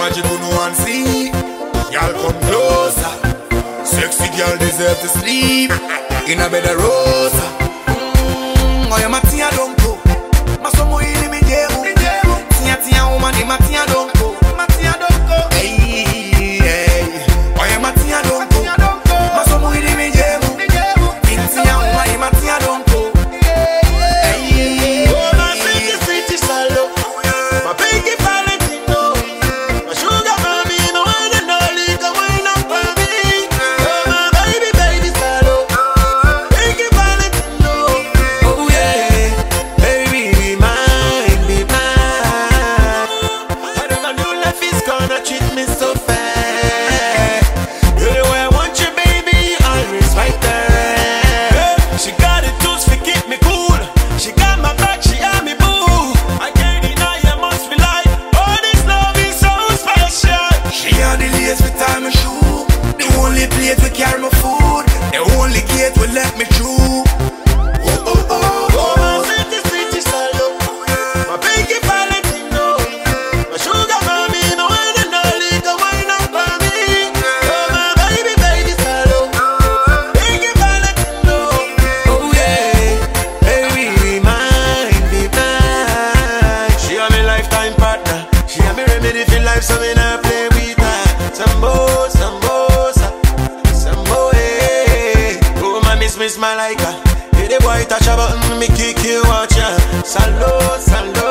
magic you know and see. Y'all come closer. Sexy girl deserve to sleep in a bed of rosa. Oya matia donko, masomo ili mijemu. Tia tia umani matia donko, matia donko. Hey hey, oya matia donko, masomo ili mijemu. Tia umani matia donko. Hey, oh my sweetie salo, my pinky Valentino, my sugar mommy, no one and only can wine up for me. Oh my baby salo, pinky Valentino. oh yeah, baby be mine, be mine. I don't know life is gonna treat me so fair. You're the way I want you, baby, always right there. She got it tools to keep me cool. She got my back, she had me boo. I can't deny you must be like, oh this love is so special. She had the lace with time and shoe. The only place we carry my food. The only gate will let me through. Oh oh oh Oh my sweetie salo, my pinky Valentino, my sugar mommy, no one and only can wine up for me. Oh my baby salo, pinky Valentino. oh yeah, baby be mine, be mine. She a me lifetime partner. She a me remedy for life, so me not play with her. Sambosa, hey. Oh my miss my like her. Hey, the boy touch a button, me kick you, watch ya. Salo.